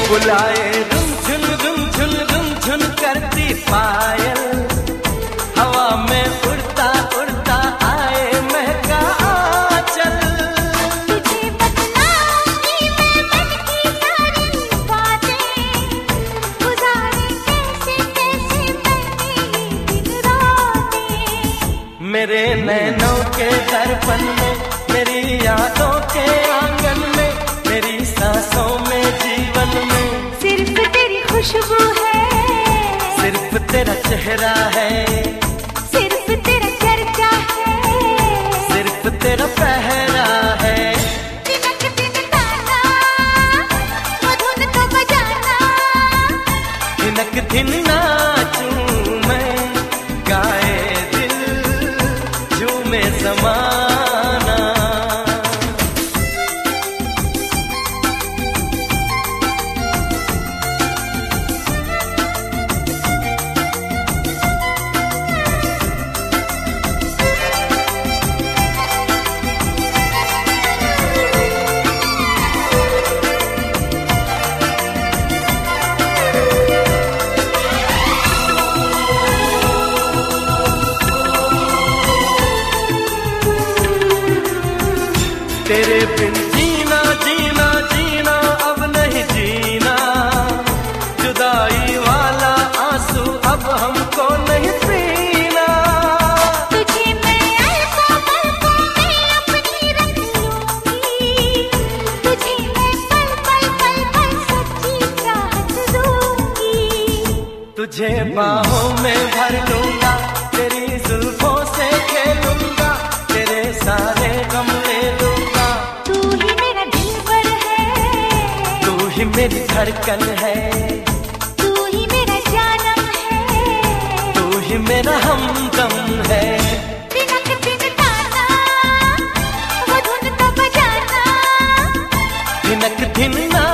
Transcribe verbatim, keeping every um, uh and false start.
बुलाए धुन झुन धुन झुन धुन झुन करती पायल, हवा में उड़ता उड़ता आए महका आंचल। तुझे बतलाऊंगी मैं मन की सारी बातें, गुजारे कैसे कैसे मैंने ये दिन रातें। मेरे नैनों के दर्पण में, मेरी यादों के आंगन में, मेरी सांसों में, जीवन में सिर्फ तेरी खुशबू है, सिर्फ तेरा चेहरा है, सिर्फ तेरा चर्चा है, सिर्फ तेरा पहरा है। दिनक दिन गाना, वो धुन तो बजाना, दिनक दिन नाचूं मैं, गाए दिल झूमे ज़माना। तेरे बिन जीना जीना जीना अब नहीं जीना, जुदाई वाला आंसू अब हमको नहीं पीना। तुझे मैं अल्फा पलकों में अपनी रख लूंगी, तुझे मैं पल पल पल पल सच्ची चाहत दूंगी। तुझे बाहों में भर लूंगा, तेरी जुल्फों से खेलूंगा, तेरे सारे गम ले लूंगा। तू ही मेरा दिलबर है, तू ही मेरी धड़कन है, तू ही मेरा जानम है, तू ही मेरा हमदम है। दिनक दिन गाना, वो धुन तो बजाना, दिनक दिन ना